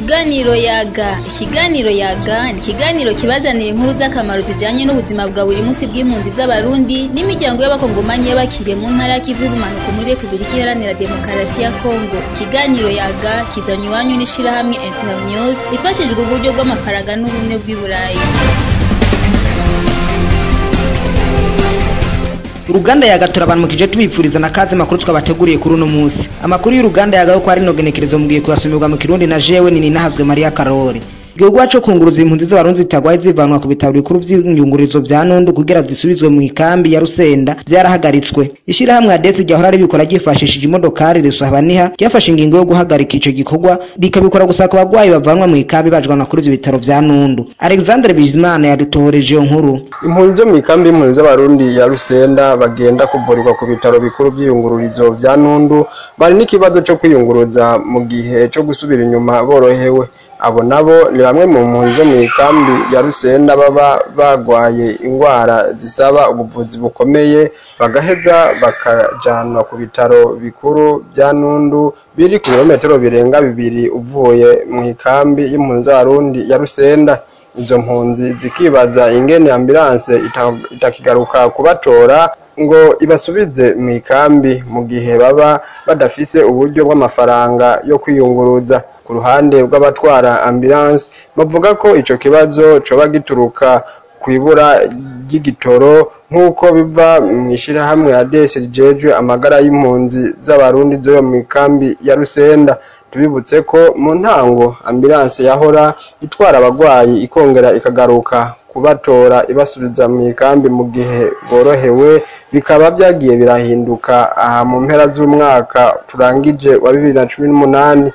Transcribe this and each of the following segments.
Ikiganiro Yaga ni ikiganiro kibazanira inkuru z'akamaro zijanye n'ubuzima bwa buri munsi bw'impunzi z'Abarundi n'imiryango y'abakongomanyi y'abakiriye mu ntara y'ikivu y'ubumanuko muri Republika Iharanira Demokarasi ya Kongo. Ikiganiro Yaga kizanywe iwanyu n'ishirahamwe Internews rifashijwe uburyo bw'amafaranga n'ubumwe bw'i Burayi. Uruganda Yaga turabanmukije tubipfuriza nakaze makuru twabateguriye kuri uno munsi. Amakuru y'uruganda Yaga ko ari nogenekerezo mugiye kuyasomerwa mu Kirundi na jewe ni Ninahazwe Maria Karori. Igihugu cyo kunguruza impunzi z'Abarundi zitagwaye zivanwa ku bitaro bikuru by'inyungurizo bya Nundu kugira zisubizwe mu ikambi ya Rusenda byarahagaritswe. Ishirahamwe ADES ryahora ribikora gifashishije imodokari risabaniha ryafashe ingingo yo guhagarika ico gikorwa rikabikora gusa ku bagwayi bavanwa mu ikambi bajwanwa kuri ibyo bitaro bya Nundu. Alexandre Bizimana yadutohoreje iyo nkuru. Impunzi zo mu ikambi y'impunzi z'Abarundi ya Rusenda bagenda kuvurirwa ku bitaro bikuru by'iyungururizo bya Nundu bari n'ikibazo cyo kwiyunguruza mu gihe cyo gusubira inyuma borohewe. Abo nabo ni bamwe mu mpunzi zo mu ikambi ya Rusenda baba bagwaye ingwara zisaba ubuvuzi bukomeye bagaheza bakajanwa ku bitaro bikuru bya Nundu biri ku birometero birenga 2 uvuye mu ikambi y'impunzi z'Abarundi ya Rusenda. Izo mpunzi zikibaza ingene ambulance itakigaruka kubatora ngo ibasubize mu ikambi mu gihe baba badafise uburyo bw'amafaranga yo kwiyunguruza. Ku ruhande rw'abatwara ambulance bavuga ko ico kibazo coba gituruka kwibura ry'igitoro nk'uko biva mu ishirahamwe ADES rijejwe amagara y'impunzi z'Abarundi zo mu ikambi ya Rusenda. Tubibutse ko mu ntango ambulance yahora itwara abagwayi ikongera ikagaruka kubatora ibasubiza mu ikambi mu gihe borohewe, bikaba byagiye birahinduka aha mu mpera z'umwaka turangije wa 2018.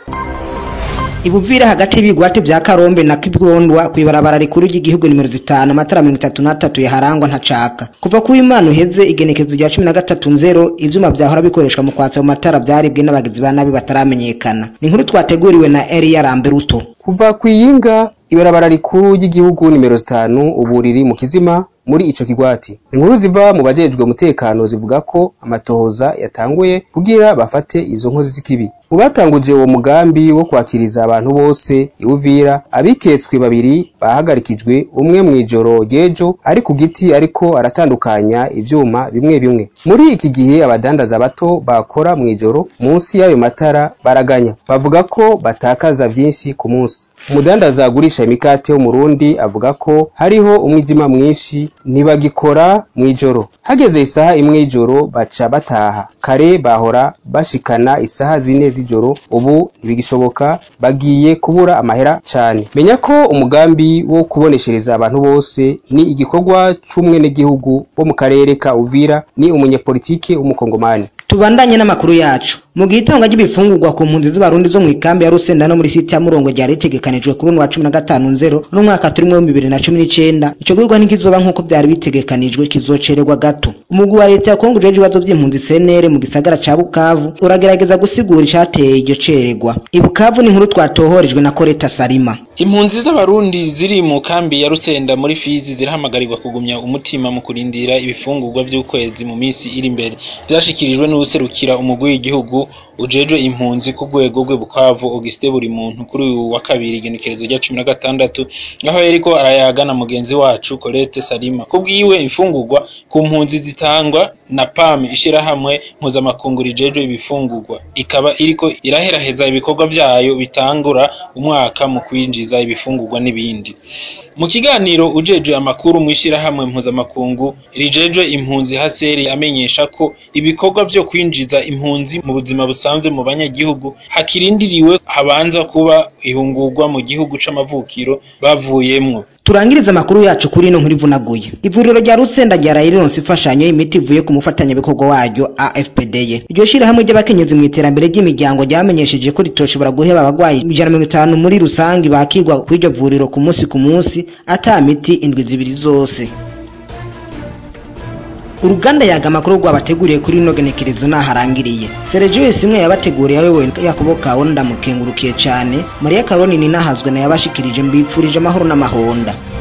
Ibuvira hagati y'ibigwate bya Karombe na Kibwondwa kwibarabara rikuru ry'igihugu nimero 5 amatara 33 yaharangwa ntacaka. Kuva ku Imana uheze igenekezo rya 13-0 ivyuma byahora bikoreshwa mu kwatsa mu matara byaribwe n'abagizi ba nabi bataramenyekana. Ni inkuru twateguriwe na Elia Ramberuto. Kuva kwiyinga ibarabara rikuru ry'igihugu nimero 5 ubu riri mu Kizima muri ico kigwati. Inkuru ziva mu bajejwe umutekano zivuga ko amatohoza yatanguye kugira bafate izo nkozi z'ikibi. Mu batanguje uwo mugambi wo kwakiriza abantu bose iwuvira, abiketswe 2 bahagarikijwe, umwe mwijoro ryejo ari ku giti ariko aratandukanya ivyuma bimwe bimwe. Muri iki gihe abadandaza bato bakora mwijoro munsi y'ayo matara baraganya, bavuga ko batakaza byinshi ku munsi. Umudandaza agurisha imikate wo Murundi avuga ko hariho umwijima mwinshi ntibagikora mwijoro. Hageze isaha 1 y'ijoro baca bataha. Kare bahora bashikana isaha 4 z'ijoro, ubu ntibigishoboka bagiye kubura amahera cyane. Menya ko umugambi wo kuboneshereza abantu bose ni igikorwa c'umwene gihugu wo mu karere ka Uvira, ni umunyapolitike w'umukongomani. Tubandanye n'amakuru yacu. Mu gitanga y'ibifungurwa ku mpunzi z'Abarundi zo mu ikambi ya Rusenda no muri site ya Murongo ryari ritegekanijwe kuri 15-0 n'umwaka turimo 2019, ico gwirwa ntikizoba nkuko byari bitegekanijwe, kizocererwa gato. Umugwi wa leta ya Kongo jeje ibibazo by'impunzi CNR mu gisagara ca Bukavu uragerageza gusigura icateye iryo cererwa. Ibukavu ni inkuru twatohorejwe na Koreta Salima. Impunzi z'Abarundi ziri mu kambi ya Rusenda muri Fizi zirahamagarirwa kugumya umutima mu kurindira ibifungurwa by'ukwezi mu minsi iri imbere. Byashikirijwe n'userukira umugwi w'igihugu ujejwe impunzi ku rwego rwe Bukavu Auguste buri muntu kuri wa kabiri igenekerezo rya 16 aho yariko arayagana mugenzi wacu Korete Salima. Kubwiwe imfungurwa ku mpunzi zitangwa na PAM ishirahamwe mpuzamakungu rijejwe ibifungurwa, ikaba iriko iraheraheza ibikorwa byayo bitangura umwaka mu kwinjiza ibifungurwa n'ibindi. Mu kiganiro ujejwe amakuru mu ishirahamwe mpuzamakungu rijejwe impunzi Haseri amenyesha ko ibikorwa byo kwinjiza impunzi mu buzima busanzwe mu banyagihugu hakirindiriwe habanza kuba ihungurwa mu gihugu c'amavukiro bavuyemwo. Turangiriza amakuru yacu kuri ino nkuru ivunaguye. Ivuriro rya Rusenda ryarayironse ifashanyo y'imiti ivuye ku mufatanya bikorwa waryo AFPD. Iryo shirahamwe ry'abakenyezi mu iterambere ry'imiryango ryamenyesheje ko ritoshobora guheba abagwayi 150 muri rusangi bakirwa ku iryo vuriro ku munsi ata miti indwi zibiri zose. Uruganda Yaga makuru rwabateguriye kuri ino genekerezo naharangiriye. Sergio Simwe yabateguriye wewe yakuboka wonda mukengurukiye cyane. Maria Karoni Ninahazwe na yabashikirije mbipfurije amahoro n'amahonda.